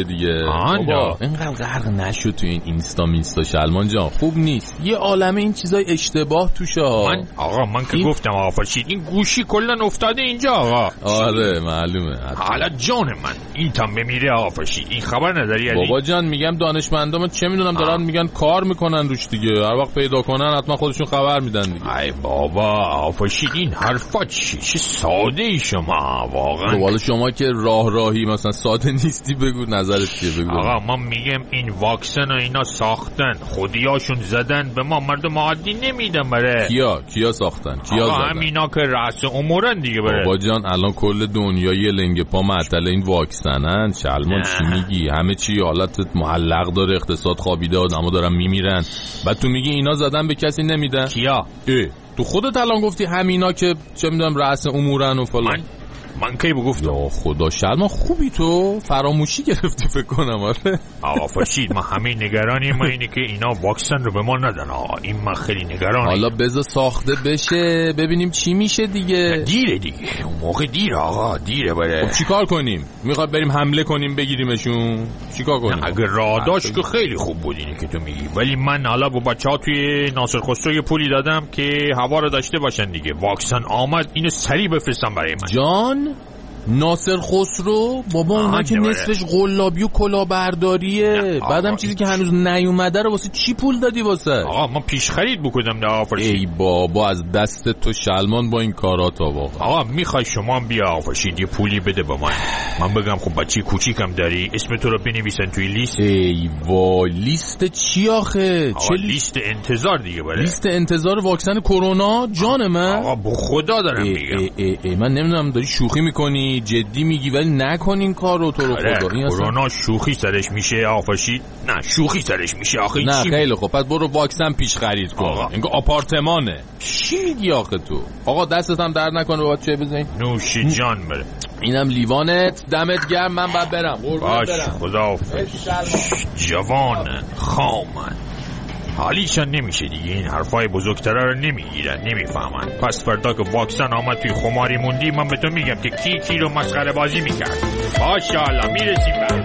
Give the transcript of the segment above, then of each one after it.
دیگه. بابا اینقدر غرق نشو تو این اینستا شلمان جان، خوب نیست. یه عالمه این چیزای اشتباه توشه. من که گفتم آقا فرشید این گوشی کلا افتاده اینجا آقا. آره معلومه. حالا جان من این تام بمیره آقا فرشید، این خبر نداری؟ بابا جان میگم دانشمندام چه میدونم دارن میگن کار میکنن روش دیگه، هر وقت پیدا کنن حتما خودشون خبر میدن دیگه. ای بابا آقا فرشید این حرفا چه ساده ای شما واقعا. والا شما که راهی مثلا ساده نیستی، بگو نظرت چیه بگو. آقا من میگم این واکسن و اینا ساختن، خودیاشون زدن به ما مردم عادی نمیدن بره. کیا ساختن؟ کیا زدن؟ همینا که رأس امورن دیگه بره. بابا جان الان کل دنیا یه لنگ پا معطل این واکسنن. شلمان چی میگی؟ همه چی حالت معلق داره، اقتصاد خوابیده، آدم‌ها دارن میمیرن، بعد تو میگی اینا زدن به کسی نمیدن؟ کیا؟ تو خودت الان گفتی همینا که چه میدونم رأس امورن و فلان. من کی بگفتم؟ یا خدا شلمان خوبی تو فراموشی گرفتی فکر کنم. آره آقا فرشید ما همین نگرانی ما اینه که اینا واکسن رو به ما ندن آقا. این من خیلی نگرانم. حالا بذار ساخته بشه ببینیم چی میشه دیگه. دیره دیگه، اون موقع دیره آقا، دیره بره. خب چیکار کنیم؟ میخواد بریم حمله کنیم بگیریمشون؟ چیکار کنیم؟ اگه راه داشت که خیلی خوب بود اینی که تو میگی، ولی من حالا با بچه‌ها توی ناصر خسرو پولی دادم که هوا رو داشته باشن دیگه. واکسن آمد اینو سریع بفرستم برای من. جان ناصر خسرو بابا اونا که نصفش قلابی و کلاهبرداریه، بعدم چیزی که هنوز نیومده رو واسه چی پول دادی واسه؟ آقا من پیش خرید بکنم ده آفرشید. ای بابا از دست تو شلمان با این کارات واقعا. آقا میخوای شما هم بیا آفرشید یه پولی بده به من بگم خب بچه کوچیکم داری اسم تو رو بنویسن توی لیست. ای وای لیست چی آخه؟ چه لیست انتظار دیگه بره. لیست انتظار واکسن کرونا جان من. آقا به خدا دارم میگم. من نمیدونم داری شوخی میکنی جدی میگی، ولی نکن این کار رو تو رو خدا. این کرونا شوخی سرش میشه آفرشید؟ نه شوخی سرش میشه آخه. نه خیلی خوب پس برو واکسن پیش خرید کن. اینگه آپارتمانه چی میگی آخه تو؟ آقا دستت هم درد نکنه بابا چه بزنی نوش جان بره. اینم لیوانت دمت گرم. من بعد برم باش خداحافظ. جوان خامن حالیشان نمیشه دیگه، این حرفای بزرگتره رو نمیگیرن نمیفهمن. پس فردا که واکسن آمد توی خماری موندی من به تو میگم که کی رو مسخره بازی میکرد. ماشاءالله میرسیم به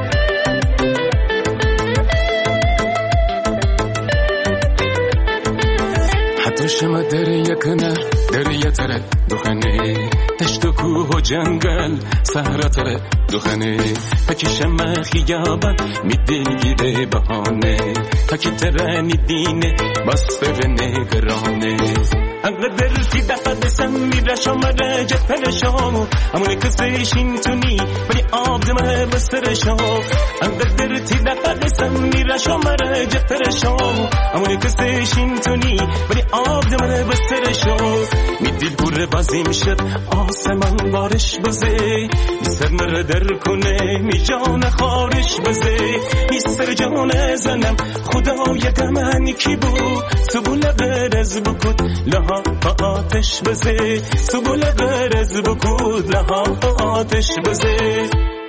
حتی شما داره یکنه داره یه تره دخنه تشت و کوه و جنگل سهره تره دخنه پکی شما خیابان میدلگیره بهانه پکی ترانی دینه بسته نگرانه انقدر تی دفع دستم میره شما رجت پرشام همونه کسیشین تونی ولی آب دمه بسترشام انقدر تی دفع دستم میره شما رجت پرشام همونه کسیشین تونی ولی آب دمه بسترشام میدیل بوره بازی میشه آسمان بارش بزه میستر مره در کنه می جان خارش بزه میستر جان زنم خدا یکمن کی بود سبول برز بکد لها آتش بزه سبول برز بکد لها آتش بزه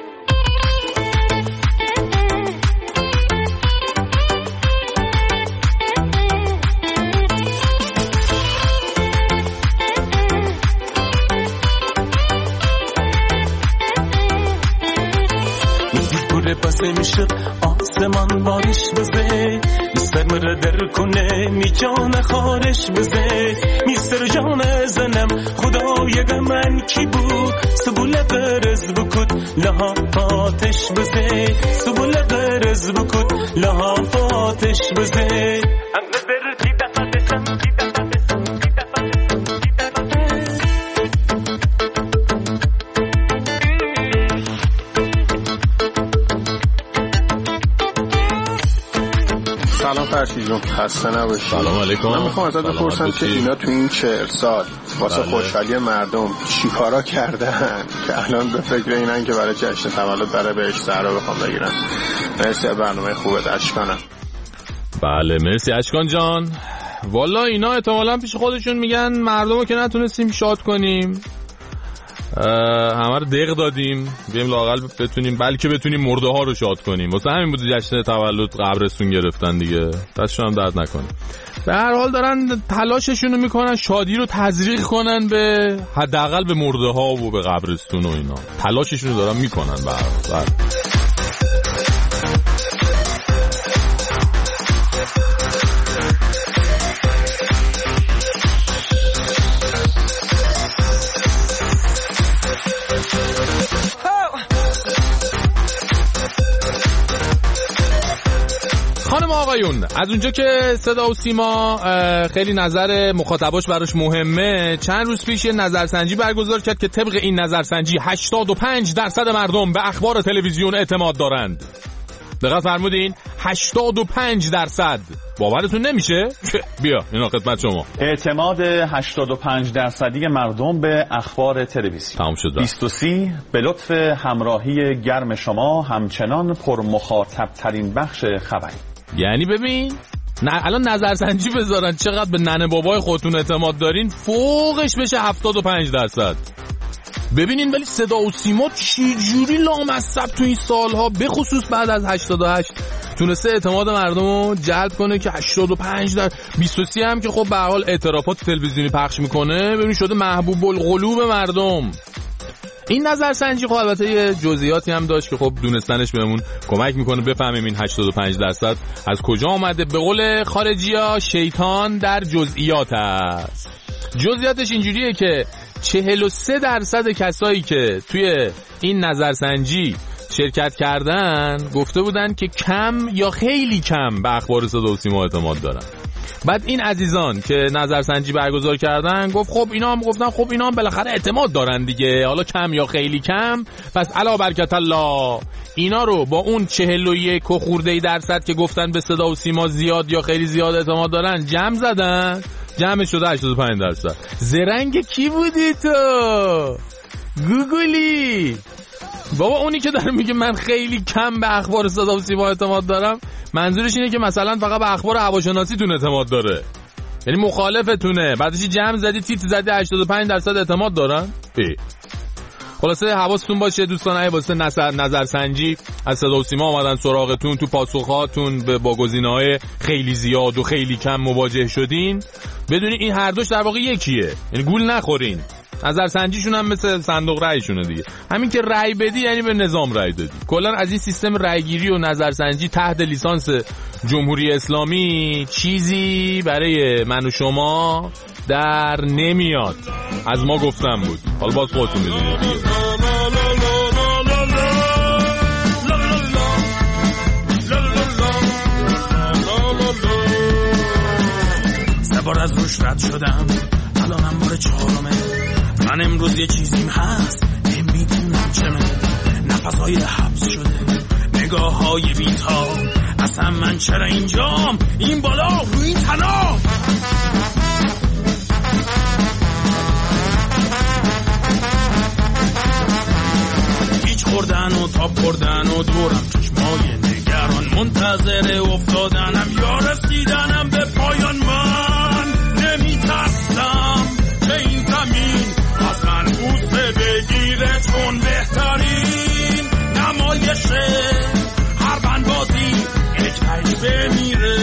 بسه میشه آسمان بارش بزه میستر مره در کنه می جان خارش بزه میستر جان زنم خدای من کی بود سبول برز بکد لها آتش بزه سبول برز بکد لها آتش بزه انقدر تی دفع دستم سلام فرشید جون، خسته نباشی. سلام علیکم. من میخوام ازت بپرسم که اینا تو این 40 سال واسه خوشحالی مردم چیکارا کردن که الان به فکر اینن که برای جشن تولد برای بهش سهرا بخوام بگیرن. مرسی برنامه خوبت اشکانم. بله مرسی اشکان جان. والا اینا احتمالاً پیش خودشون میگن مردمو که نتونستیم شاد کنیم همه رو دق دادیم بیم لااقل بتونیم بلکه بتونیم مرده ها رو شاد کنیم. واسه همین بود جشن تولد قبرستون گرفتن دیگه. دستشون هم درد نکنه. به هر حال دارن تلاششون رو میکنن شادی رو تزریق کنن به حداقل به مرده ها و به قبرستون و اینا. تلاششون رو دارن میکنن به هر حال. خانم آقایون، از اونجا که صدا و سیما خیلی نظر مخاطباش براش مهمه، چند روز پیش یه نظرسنجی برگزار کرد که طبق این نظرسنجی 85% مردم به اخبار تلویزیون اعتماد دارند. دقیق فرمودین؟ 85%. باورتون نمیشه؟ بیا اینا خدمت شما. اعتماد 85% مردم به اخبار تلویزیون. تمام شد. 23 به لطف همراهی گرم شما همچنان پر مخاطب ترین بخش خبری. یعنی ببین الان نظرسنجی بذارن چقدر به ننه بابای خودتون اعتماد دارین، فوقش بشه 75%. ببینین ولی صدا و سیما چی جوری لامصب تو این سالها به خصوص بعد از 88 تونسته اعتماد مردم رو جلب کنه که 85%. 23 هم که خب به هر حال اعترافات تلویزیونی پخش میکنه، ببین شده محبوب القلوب مردم. این نظرسنجی خب البته یه جزئیاتی هم داشت که خب دونستنش بهمون کمک میکنه بفهمیم این 85% از کجا آمده. به قول خارجی‌ها شیطان در جزئیات است. جزئیاتش اینجوریه که 43% کسایی که توی این نظرسنجی شرکت کردن گفته بودن که کم یا خیلی کم به اخبار صدا و سیما اعتماد دارن. بعد این عزیزان که نظرسنجی برگزار کردن گفت خب اینا هم گفتن خب اینا هم بالاخره اعتماد دارن دیگه، حالا کم یا خیلی کم، پس علا برکت الله اینا رو با اون 41 خورده درصد که گفتن به صدا و سیما زیاد یا خیلی زیاد اعتماد دارن جمع زدن، جمع شده 85%. زرنگ کی بودی تو؟ گوگلی. بابا اونی که داره میگه من خیلی کم به اخبار صدا و سیما اعتماد دارم، منظورش اینه که مثلا فقط به اخبار هواشناسی تون اعتماد داره، یعنی مخالفتونه. بعدش جمع زدی تیت زدی 85% اعتماد دارن. خلاصه حواستون باشه دوستان، واسه نظرسنجی از صدا و سیما اومدن سراغتون، تو پاسخاتون با گزینه‌های خیلی زیاد و خیلی کم مواجه شدین، بدونید این هر دوش در واقع یکیه، یعنی گول نخورین. نظرسنجیشون هم مثل صندوق رأیشونه دیگه، همین که رأی بدی یعنی به نظام رأی دادی. کلا از این سیستم رأیگیری و نظرسنجی تحت لیسانس جمهوری اسلامی چیزی برای من و شما در نمیاد. از ما گفتم بود، حالا باز خودتون میدونید دیگه. سبار از روش رد شدم، الانم بار 4. من امروز یه چیزیم هست نمیدونم چمه، نفسهای حبس شده، نگاه های بیتا، اصلا من چرا اینجام، این بالا روی این تناب. هیچ خوردن و تاب خوردن و دورم چشمای نگران، منتظر افتادنم یا رسیدنم به پایان. من نمیترسم که این زمین از من بوسه بگیره، چون بهترین نمایشه هر بندازی یک رنج بمیره.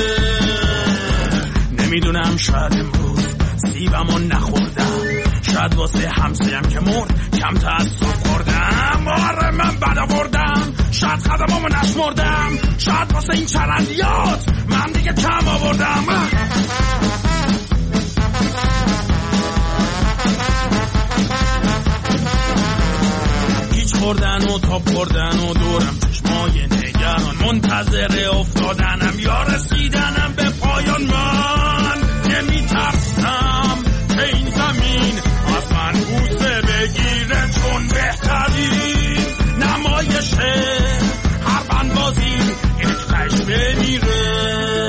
نمیدونم شاید امروز سیبمو نخوردم، شاید واسه همسایم که مرد کم تأسف خوردم. آره من بد آوردم، شاید خدمامو نشمردم، شاید واسه این چرندیات من دیگه کم آوردم. هیچ خوردن و تاب خوردن و دورم چشمای نگران، منتظر افتادنم یا رسیدنم به پایان. من نمیترسم که این زمین از من بوسه بگیره، چون بهترین نمایشه هر بندازی یک رنج بمیره.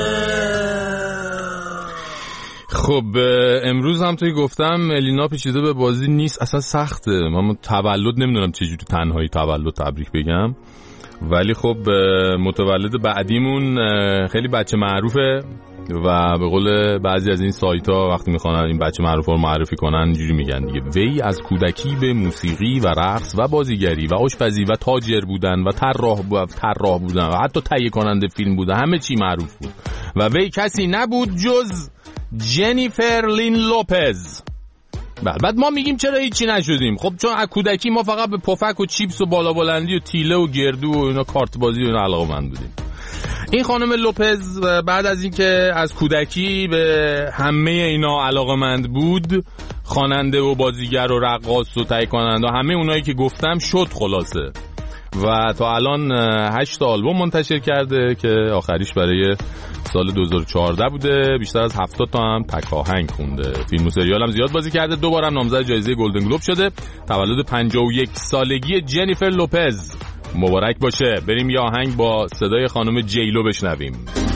خب امروز هم توی گفتم الینا پیچیده به بازی نیست، اصلا سخته. من تولد نمیدونم چجوری تنهایی تولد تبریک بگم، ولی خب متولد بعدیمون خیلی بچه معروفه و به قول بعضی از این سایت ها وقتی میخوان این بچه معروف رو معرفی کنن اینجوری میگن دیگه: وی از کودکی به موسیقی و رقص و بازیگری و آشپزی و تاجر بودن و طراح بودن و حتی تهیه کننده فیلم بودن، همه چی معروف بود و وی کسی نبود جز جنیفر لین لوپز. بعد ما میگیم چرا هیچی نشدیم؟ خب چون از کودکی ما فقط به پفک و چیپس و بالا بلندی و تیله و گردو و اینا کارت بازی و اینا علاقه‌مند بودیم. این خانم لوپز بعد از اینکه از کودکی به همه اینا علاقه‌مند بود، خواننده و بازیگر و رقاص و تهیه کننده و همه اونایی که گفتم شد خلاصه. و تا الان 8 آلبوم منتشر کرده که آخریش برای سال 2014 بوده. بیشتر از 70 تا هم تک آهنگ خونده. فیلم و سریال هم زیاد بازی کرده. 2 بارم نامزد جایزه گلدن گلوب شده. تولد 51 سالگی جنیفر لوپز مبارک باشه. بریم یه آهنگ با صدای خانم جیلو بشنویم.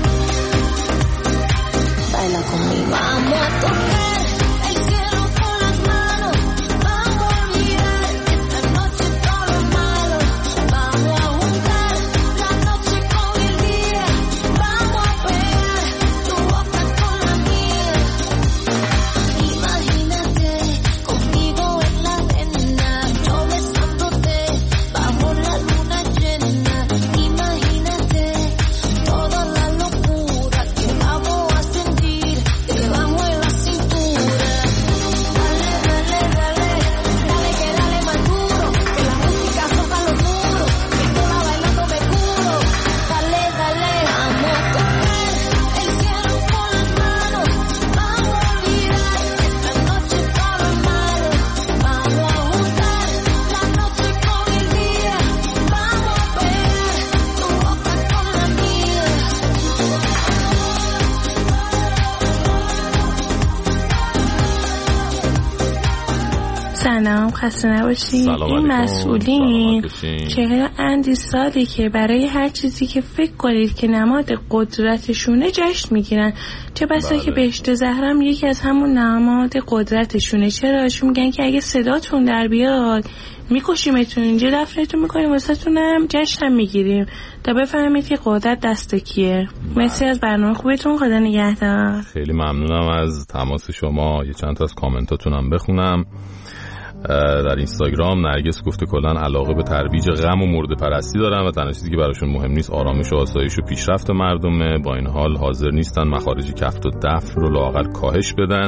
سلام، خسته نباشید. این مسئولین 40 سالی که برای هر چیزی که فکر کنید که نماد قدرتشونه جشن میگیرن، چه بسا که بهشت زهرم یکی از همون نماد قدرتشونه. چرا؟ چون میگن که اگه صداتون در بیاد میکشیمتون، اینجا دفنتون میکنیم، واسهتونم جشن میگیریم تا بفهمید که قدرت دست کیه. مرسی از برنامه خوبتون، خدا نگهدار. خیلی ممنونم از تماس شما. یه چند تا از کامنتاتونم بخونم. در اینستاگرام نرگس گفته کلان علاقه به ترویج غم و مرده پرستی دارن و تنها چیزی که براشون مهم نیست آرامش و آسایش و پیشرفت مردمه. با این حال حاضر نیستن مخارج کفت و دفن رو لااقل کاهش بدن.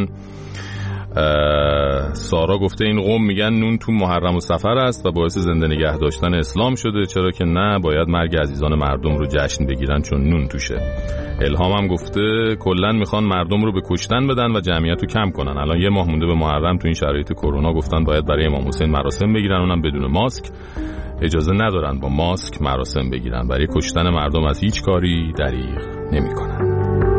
سارا گفته این قوم میگن نون تو محرم و سفر است و باعث زنده نگه داشتن اسلام شده، چرا که نه، باید مرگ عزیزان مردم رو جشن بگیرن چون نون توشه. الهام هم گفته کلا میخوان مردم رو به کشتن بدن و جمعیت رو کم کنن. الان یه ماه مونده به محرم، تو این شرایط کرونا گفتن باید برای امام حسین مراسم بگیرن، اونم بدون ماسک. اجازه ندارن با ماسک مراسم بگیرن. برای کشتن مردم از هیچ کاری دریغ نمیکنن.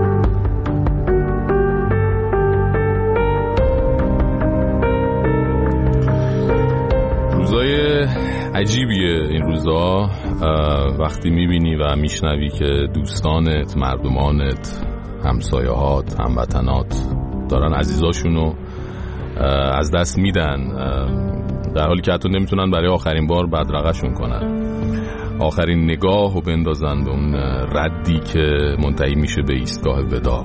روزای عجیبیه این روزا، وقتی میبینی و میشنوی که دوستانت، مردمانت، همسایه‌هات، هموطنات دارن عزیزاشونو از دست میدن، در حالی که حتی نمیتونن برای آخرین بار بدرقه‌شون کنن، آخرین نگاه رو بندازن به اون ردی که منتهی میشه به ایستگاه وداع.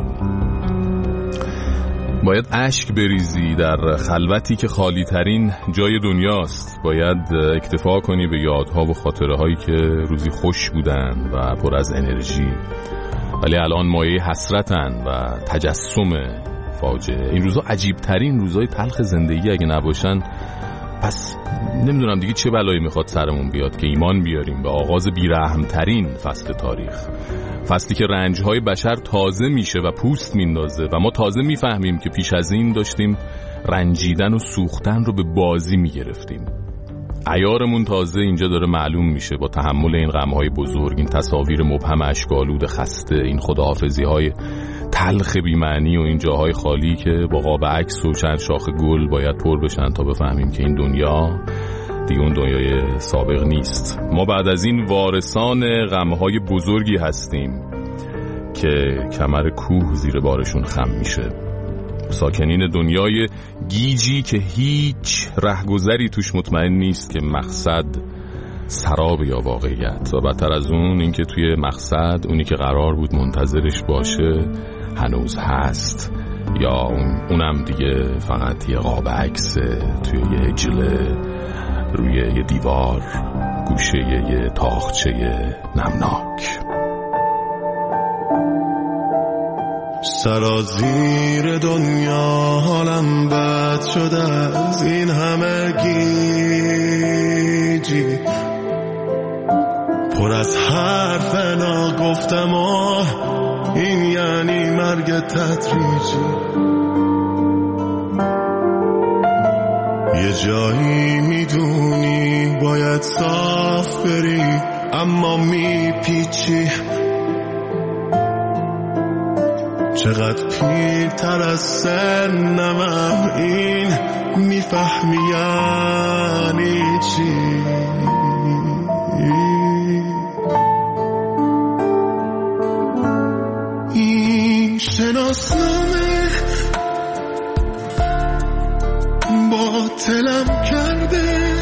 باید اشک بریزی در خلوتی که خالی ترین جای دنیاست. باید اکتفا کنی به یادها و خاطره هایی که روزی خوش بودن و پر از انرژی، ولی الان مایه حسرتن و تجسم فاجعه. این روزها عجیب ترین روزهای تلخ زندگی اگه نباشن، پس نمیدونم دیگه چه بلایی میخواد سرمون بیاد که ایمان بیاریم به آغاز بیرحمترین فصل تاریخ، فصلی که رنجهای بشر تازه میشه و پوست میندازه و ما تازه میفهمیم که پیش از این داشتیم رنجیدن و سوختن رو به بازی میگرفتیم. عیارمون تازه اینجا داره معلوم میشه با تحمل این غمهای بزرگ، این تصاویر مبهم اشک‌آلود خسته، این خداحافظی‌های تلخ بی‌معنی و این جاهای خالی که با قاب عکس و چند شاخ گل باید پر بشن تا بفهمیم که این دنیا دیگه اون دنیای سابق نیست. ما بعد از این وارثان غمهای بزرگی هستیم که کمر کوه زیر بارشون خم میشه. ساکنین دنیای گیجی که هیچ رهگذری توش مطمئن نیست که مقصد سراب یا واقعیت، و بدتر از اون اینکه توی مقصد اونی که قرار بود منتظرش باشه هنوز هست، یا اونم دیگه فقط یه قاب عکسه توی یه عجله روی یه دیوار گوشه یه تاخچه نمناک. سرازیر دنیا حالم بد شده از این همه گیجی، پر از حرف ناگفتم و این یعنی مرگ تدریجی. یه جایی میدونی باید صاف بری اما میپیچی. چقدر پیرتر از سنمم این میفهمی یعنی چی. این شناسنامه باطلم کرده،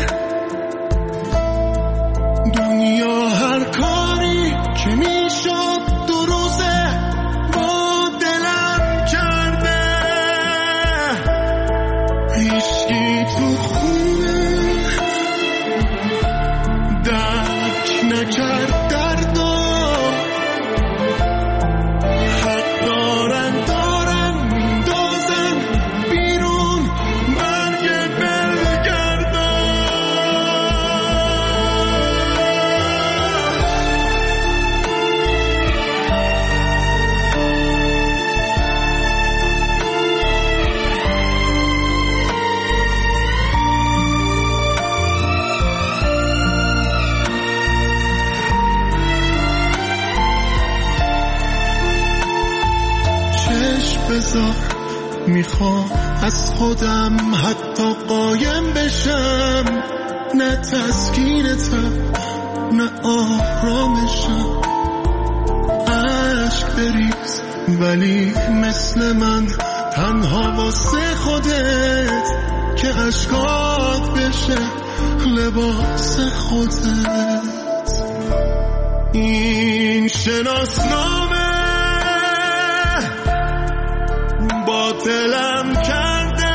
دنیا هر کاری که میشد دو روزه با دلم کرده. هیچکی تو خونه درک نکرد دردو، حق دارن میندازن بیرون برگ بلگردان. بذار میخوام از خودم حتی قایم بشم، نه تسکینتم نه آرامشم. عشق بریز ولی مثل من تنها واسه خودت، که عشقات بشه لباس خودت. این شناسنامه باطلم کرده،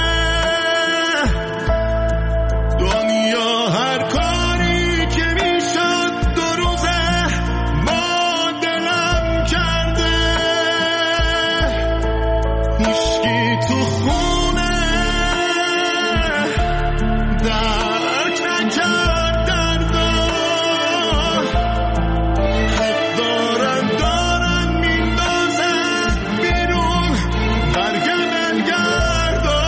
دنیا هر کاری که میشد دو روزه با دلم کرده. هیچکی تو خونه درک نکرد دردو، حق دارن میندازن بیرون برگ بلگردان.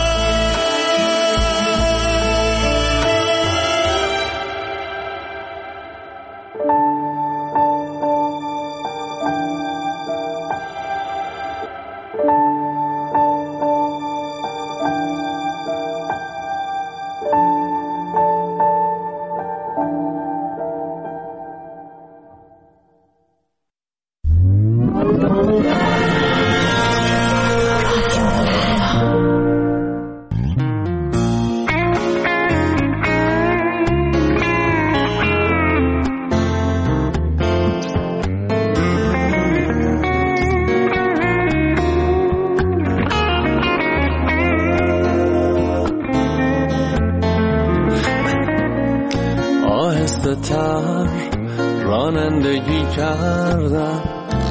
آهسته تر رانندگی کردم،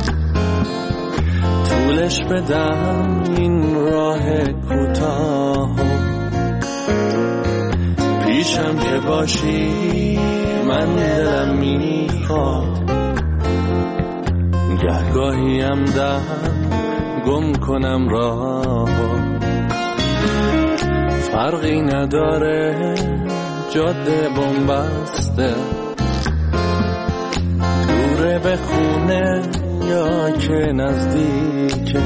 طولش بدم این راه کوتاه. پیشم که باشی من دلم میخواد، گهگاهیم دهم گم کنم راه. فرقی نداره جاده بنبسته، دوره به خونه یا که نزدیکه.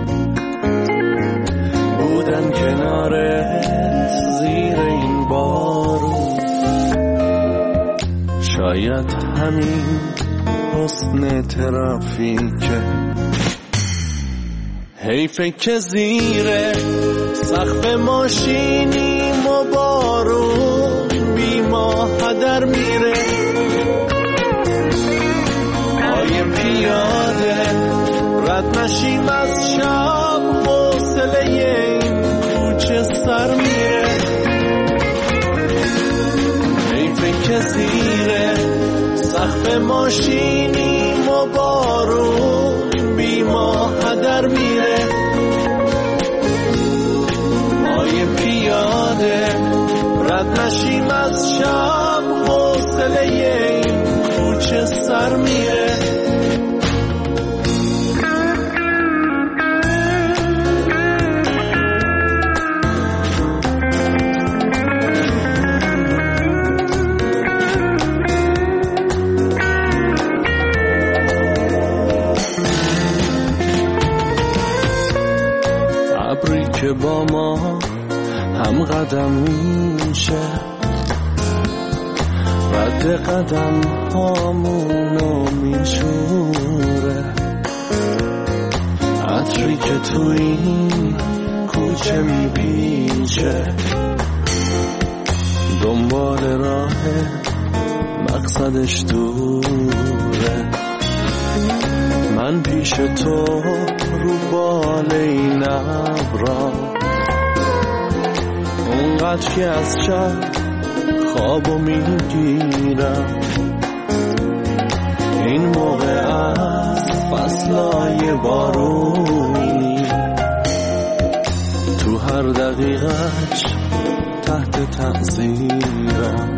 بودن کنارت زیر این بارون، شاید همین حسن ترافیکه. حیفه که زیر سقف ماشینیم و بارون بی ما هدر میره. پای پیاده رد نشیم از شب، حوصله این کوچه سر میره. حیفه که زیر سقف ماشینیم و بارون بی ما هدر میره. پای پیاده رد نشیم از شب، حوصله این کوچه سر میره. که با ما هم قدم میشه، رد قدم هامونو میشوره، عطری که تو این کوچه میپیچه، دنبال راه مقصدش دوره. من پیش تو رو بال این ابرا، اونقدر که از شب خوابو میگیرم، این موقع از فصلای بارونی تو هر دقیقه‌اش تحت تأثیرم.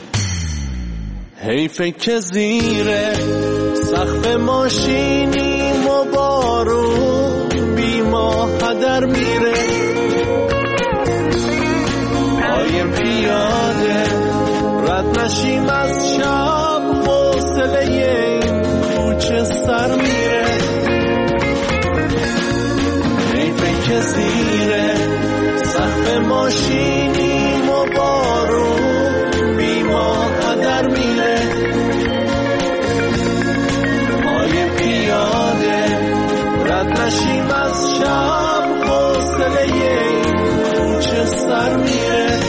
حیفه که زیر سقف ماشینیم و بارون بی ما هدر میره، پای پیاده رد نشیم از شب، حوصله این کوچه سر میره. حیفه که زیر سقف ماشینیم و بارون بی ما هدر میره، پای پیاده رد نشیم از شب، حوصله این کوچه سر میره.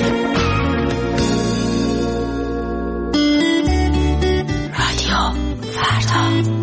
رادیو فردا.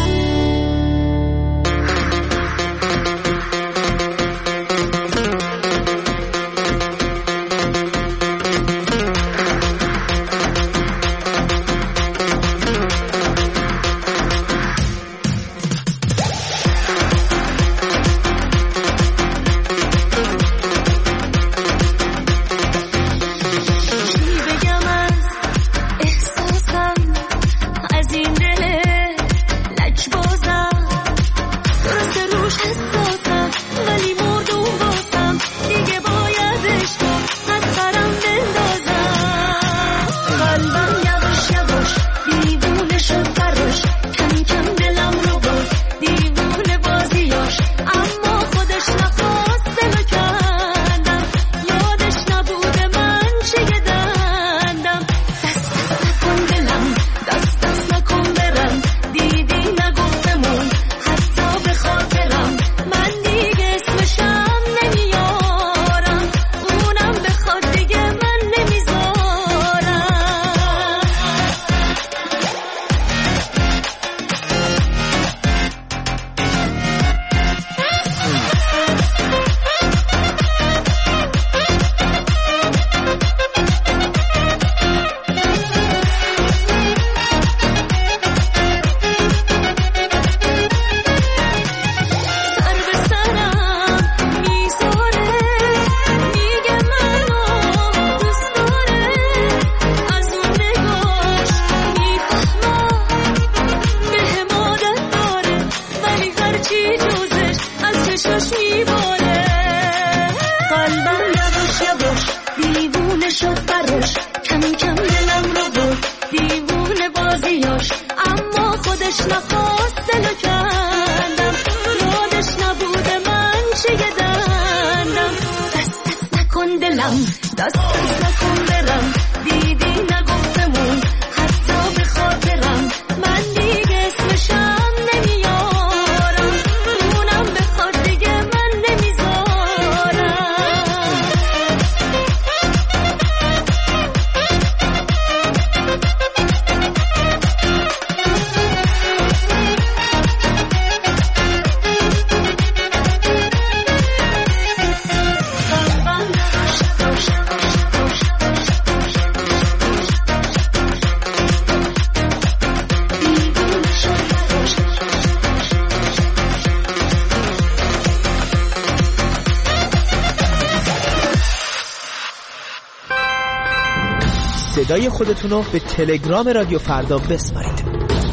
صدای خودتون رو به تلگرام رادیو فردا بسپارید.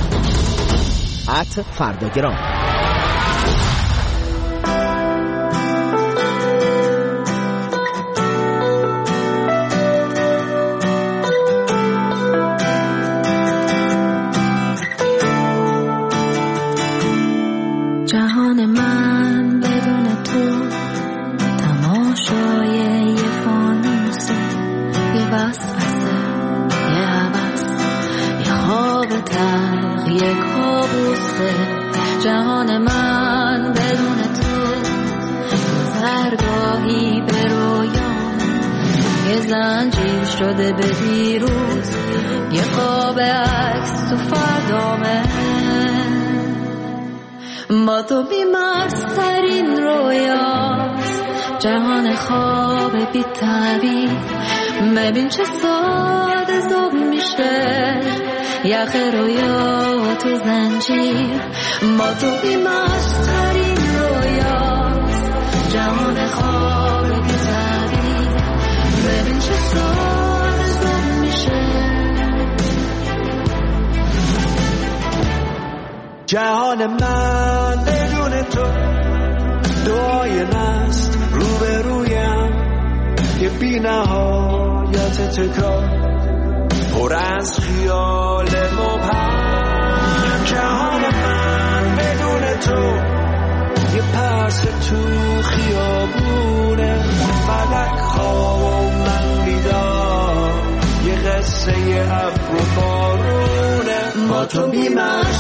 @فرداگرام. جهان من بدون تو کابوسه جهان من بدون تو گذرگاهی به رویام یه زنجیر شده به دیروز یه خواب عکس تو فردامه با تو بیمارسترین رویاست جهان خواب بی تعبیر ببین چه ساده زوب میشه یخ رویا تو زنجیر با تو بیمارسترین رویاست جهان خواب بی تعبیر ببین چه ساده زوب میشه جهان من بدون تو دعای نست روبرویم یه بی نهایت تکرار پر از خیال مبهم جهان من بدون تو یه پرس تو خیابونه ملک خواب و من بیدار یه قصه ابر و بارونه با تو بیمش